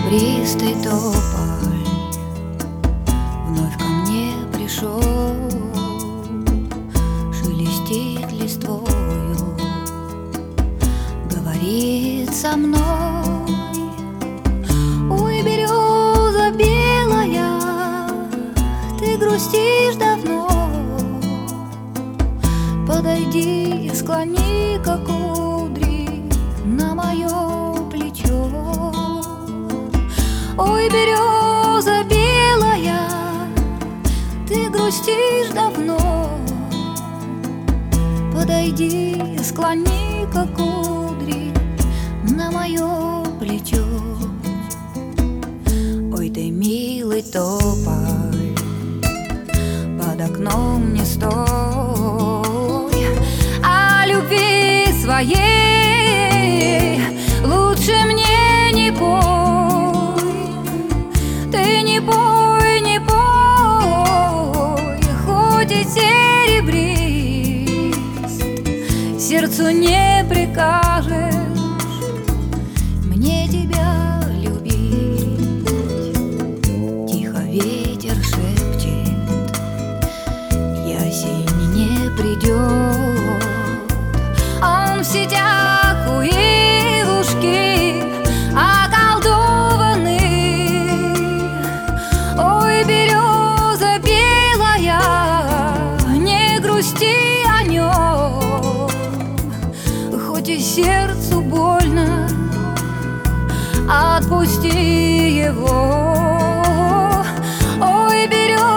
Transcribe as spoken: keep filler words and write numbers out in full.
серебристый тополь вновь ко мне пришел, шелестит листвою, говорит со мной: ой, береза белая, ты грустишь давно, подойди и склони-ка кудри на мое плечо. Ой, береза белая, ты грустишь давно, подойди и склони-ка кудри на мое плечо. Ой, ты милый тополь, под окном не стой, о любви своей лучше мне не пой. Ты не пой, не пой, хоть и серебрист, сердцу не прикажешь мне тебя любить. Тихо ветер шепчет, ясень не придет, он в сетях у ивушки околдованный. Ой, береза белая, не грусти о нем, хоть и сердцу больно, отпусти его. Ой, береза